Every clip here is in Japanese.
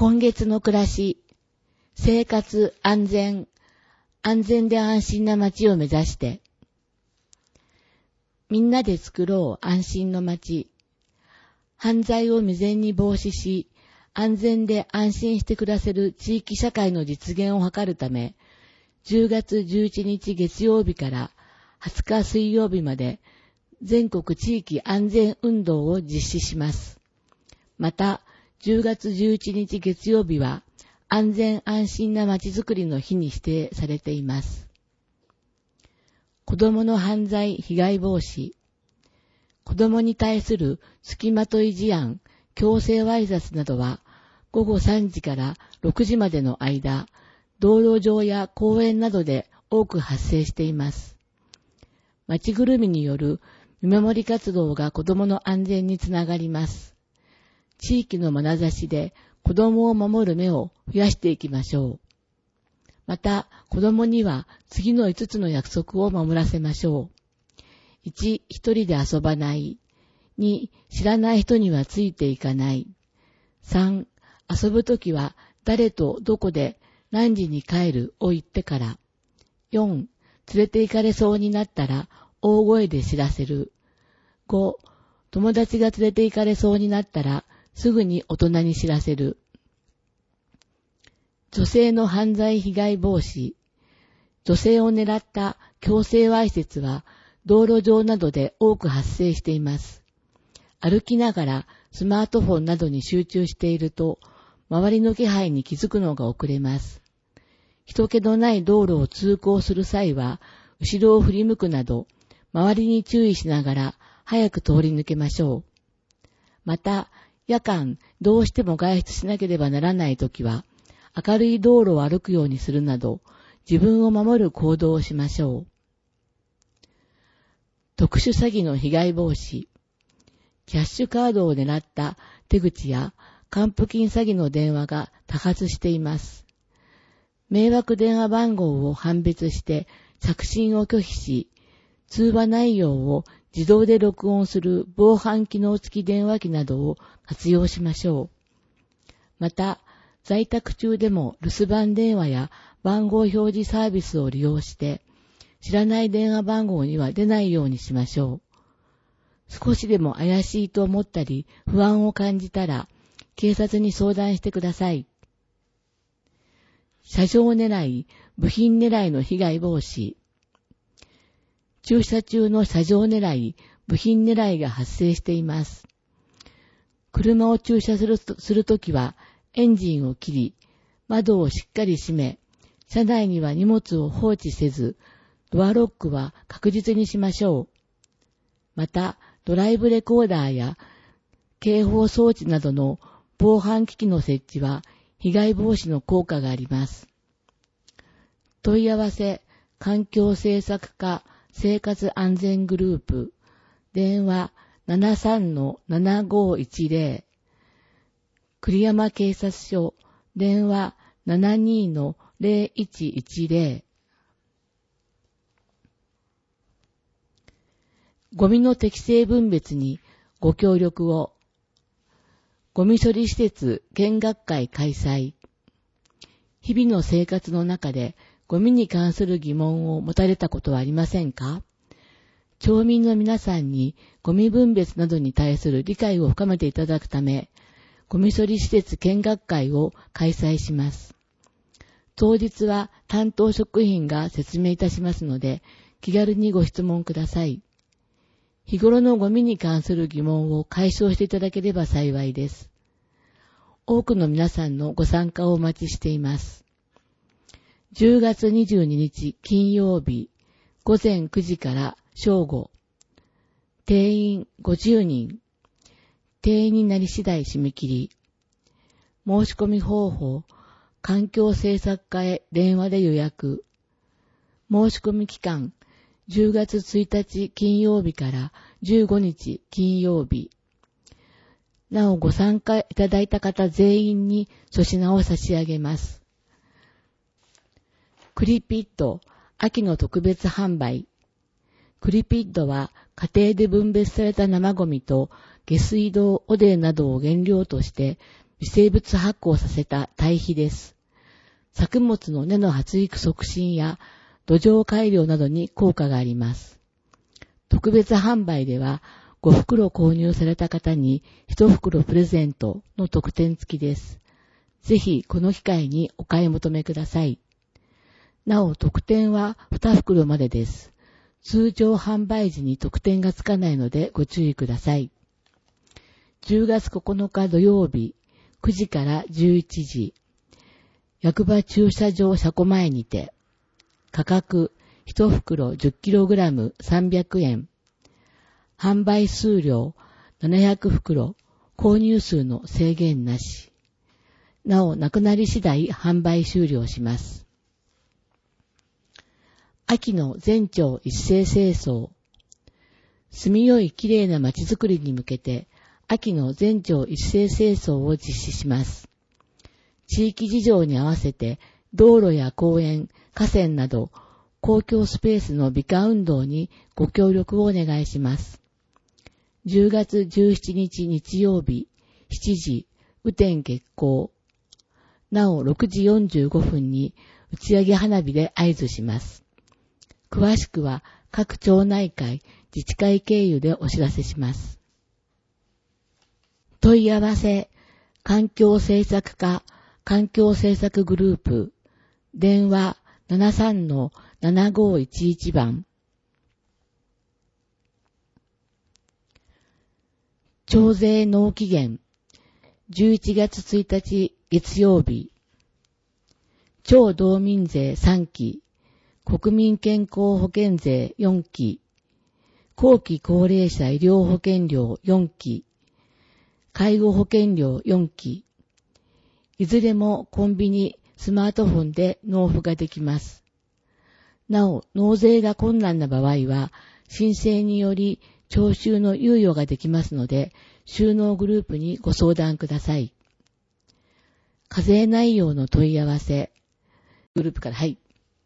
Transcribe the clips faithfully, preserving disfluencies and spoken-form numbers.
今月の暮らし、生活安全、安全で安心な街を目指して、みんなで作ろう安心の街。犯罪を未然に防止し、安全で安心して暮らせる地域社会の実現を図るため、じゅうがつじゅういちにち月曜日からはつか水曜日まで全国地域安全運動を実施します。また、じゅうがつじゅういちにち月曜日は安全安心な街づくりの日に指定されています。子どもの犯罪被害防止。子どもに対する付きまとい事案、強制わいざつなどはごごさんじからろくじまでの間、道路上や公園などで多く発生しています。町ぐるみによる見守り活動が子どもの安全につながります。地域の眼差しで子どもを守る目を増やしていきましょう。また、子どもには次のいつつの約束を守らせましょう。いち、一人で遊ばない。に、知らない人にはついていかない。さん、遊ぶときは誰とどこで何時に帰るを言ってから。よん、連れて行かれそうになったら大声で知らせる。ご、友達が連れて行かれそうになったらすぐに大人に知らせる。女性の犯罪被害防止。女性を狙った強制わいせつは道路上などで多く発生しています。歩きながらスマートフォンなどに集中していると、周りの気配に気づくのが遅れます。人気のない道路を通行する際は、後ろを振り向くなど、周りに注意しながら早く通り抜けましょう。また、夜間どうしても外出しなければならないときは、明るい道路を歩くようにするなど、自分を守る行動をしましょう。特殊詐欺の被害防止。キャッシュカードを狙った手口や還付金詐欺の電話が多発しています。迷惑電話番号を判別して着信を拒否し、通話内容を自動で録音する防犯機能付き電話機などを活用しましょう。また、在宅中でも留守番電話や番号表示サービスを利用して、知らない電話番号には出ないようにしましょう。少しでも怪しいと思ったり不安を感じたら、警察に相談してください。車上狙い、部品狙いの被害防止。駐車中の車上狙い、部品狙いが発生しています。車を駐車すると、するときは、エンジンを切り、窓をしっかり閉め、車内には荷物を放置せず、ドアロックは確実にしましょう。また、ドライブレコーダーや警報装置などの防犯機器の設置は被害防止の効果があります。問い合わせ、環境政策課生活安全グループ、電話 ななさんのななごいちぜろ、栗山警察署、電話 ななにのぜろいちいちぜろ、ゴミの適正分別にご協力を。ゴミ処理施設見学会開催。日々の生活の中でゴミに関する疑問を持たれたことはありませんか？町民の皆さんにゴミ分別などに対する理解を深めていただくため、ゴミ処理施設見学会を開催します。当日は担当職員が説明いたしますので、気軽にご質問ください。日頃のゴミに関する疑問を解消していただければ幸いです。多くの皆さんのご参加をお待ちしています。じゅうがつにじゅうににち金曜日、ごぜんくじから正午。定員ごじゅうにん。定員になり次第締め切り。申し込み方法、環境政策課へ電話で予約。申し込み期間、じゅうがつついたち金曜日からじゅうごにち金曜日。なおご参加いただいた方全員に粗品を差し上げます。クリピッド秋の特別販売。クリピッドは家庭で分別された生ゴミと下水道、汚泥などを原料として微生物発酵させた堆肥です。作物の根の発育促進や土壌改良などに効果があります。特別販売ではごふくろ購入された方にいちふくろプレゼントの特典付きです。ぜひこの機会にお買い求めください。なお特典はにふくろまでです。通常販売時に特典がつかないのでご注意ください。じゅうがつここのか土曜日くじからじゅういちじ、役場駐車場車庫前にて、価格いちふくろ じゅっキログラム さんびゃくえん、販売数量ななひゃくふくろ、購入数の制限なし。なお、なくなり次第販売終了します。秋の全町一斉清掃。住みよいきれいな街づくりに向けて、秋の全町一斉清掃を実施します。地域事情に合わせて、道路や公園、河川など、公共スペースの美化運動にご協力をお願いします。じゅうがつじゅうしちにち日曜日、しちじ、雨天決行。なおろくじよんじゅうごふんに打ち上げ花火で合図します。詳しくは各町内会、自治会経由でお知らせします。問い合わせ、環境政策課、環境政策グループ、電話 ななさんのななごいちいち 番。徴税納期限、じゅういちがつついたち月曜日、町道民税さんき、国民健康保険税よんき、後期高齢者医療保険料よんき、介護保険料よんき、いずれもコンビニ、スマートフォンで納付ができます。なお、納税が困難な場合は、申請により徴収の猶予ができますので、収納グループにご相談ください。課税内容の問い合わせ、グループから、はい。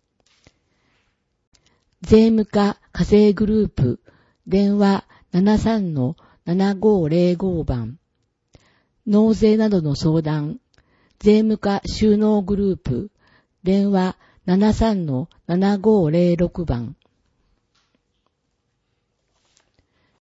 税務課課税グループ、電話 ななさんのななごぜろご 番。納税などの相談、税務課収納グループ、電話 ななさんのななごぜろろく 番。